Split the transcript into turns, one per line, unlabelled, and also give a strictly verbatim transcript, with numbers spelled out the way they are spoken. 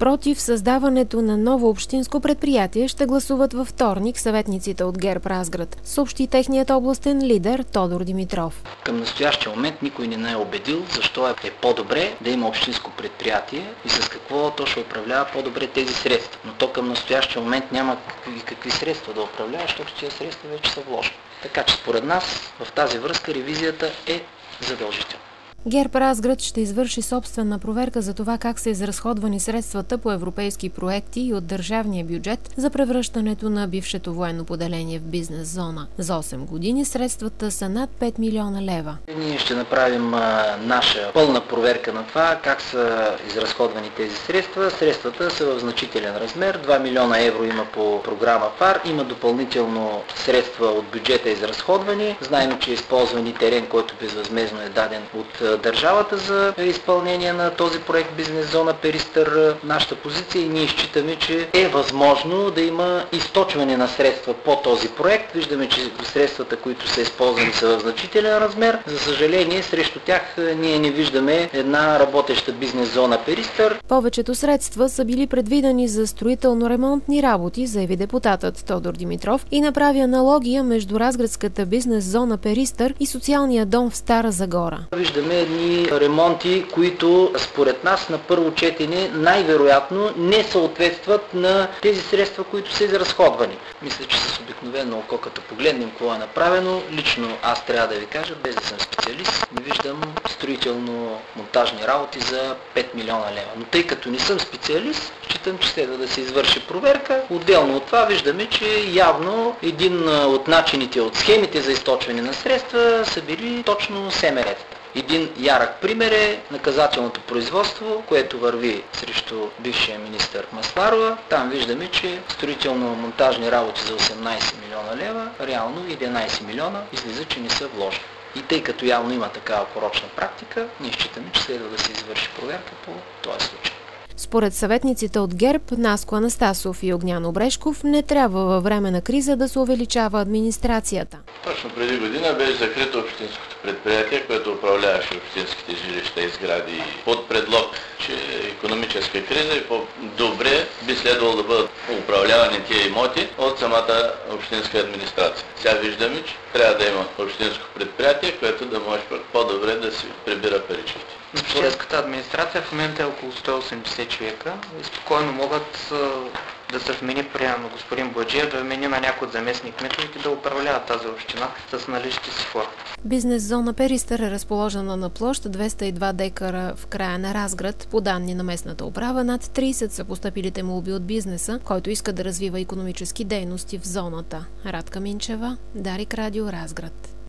Против създаването на ново общинско предприятие ще гласуват във вторник съветниците от ГЕРБ Разград, съобщи техният областен лидер Тодор Димитров.
Към настоящия момент никой не е убедил защо е по-добре да има общинско предприятие и с какво то ще управлява по-добре тези средства. Но то към настоящия момент няма какви, какви средства да управлява, защото тези средства вече са вложени. Така че според нас в тази връзка ревизията е задължителна.
ГЕРБ Разград ще извърши собствена проверка за това как са изразходвани средствата по европейски проекти и от държавния бюджет за превръщането на бившето военно поделение в бизнес зона. За осем години средствата са над пет милиона лева.
Ние ще направим а, наша пълна проверка на това как са изразходвани тези средства. Средствата са в значителен размер. два милиона евро има по програма ФАР. Има допълнително средства от бюджета изразходвани. Знаем, че е използван и терен, който безвъзмездно е даден от държавата за изпълнение на този проект Бизнес зона Перистър. Нашата позиция и ние считаме, че е възможно да има източване на средства по този проект. Виждаме, че средствата, които са използвани, са в значителен размер. За съжаление, срещу тях ние не виждаме една работеща бизнес зона Перистър.
Повечето средства са били предвидени за строително-ремонтни работи, заяви депутатът Тодор Димитров и направи аналогия между разградската бизнес зона Перистър и социалния дом в Стара Загора.
Виждаме едни ремонти, които според нас на първо четене най-вероятно не съответстват на тези средства, които са изразходвани. Мисля, че с обикновено око, като погледнем какво е направено, лично аз трябва да ви кажа, без да съм специалист, не виждам строително-монтажни работи за пет милиона лева. Но тъй като не съм специалист, считам, че следва да се извърши проверка. Отделно от това виждаме, че явно един от начините, от схемите за източване на средства са били точно СМР-тата. Един ярък пример е наказателното производство, което върви срещу бившия министър Масларова. Там виждаме, че строително-монтажни работи за осемнайсет милиона лева, реално единайсет милиона излиза, че не са вложени. И тъй като явно има такава порочна практика, ние считаме, че следва да се извърши проверка по този случай.
Според съветниците от ГЕРБ, Наско Анастасов и Огнян Обрешков, не трябва във време на криза да се увеличава администрацията.
Точно преди година беше закрито общинското предприятие, което управляваше общинските жилища и сгради под предлог, че е икономическа криза и по-добре би следвало да бъдат управлявани тия имоти от самата общинска администрация. Сега виждаме, че трябва да има общинско предприятие, което да може по-добре да си прибира паричките.
Общинската администрация в момента е около сто и осемдесет човека и спокойно могат да се вмени, примерно господин Боджиев, да вмени на някой от заместник кметовете да управлява тази община с наличните си хора.
Бизнес зона Перистър е разположена на площ двеста и два декара в края на Разград. По данни на местната управа, над трийсет са постъпилите молби от бизнеса, който иска да развива икономически дейности в зоната. Радка Минчева, Дарик Радио, Разград.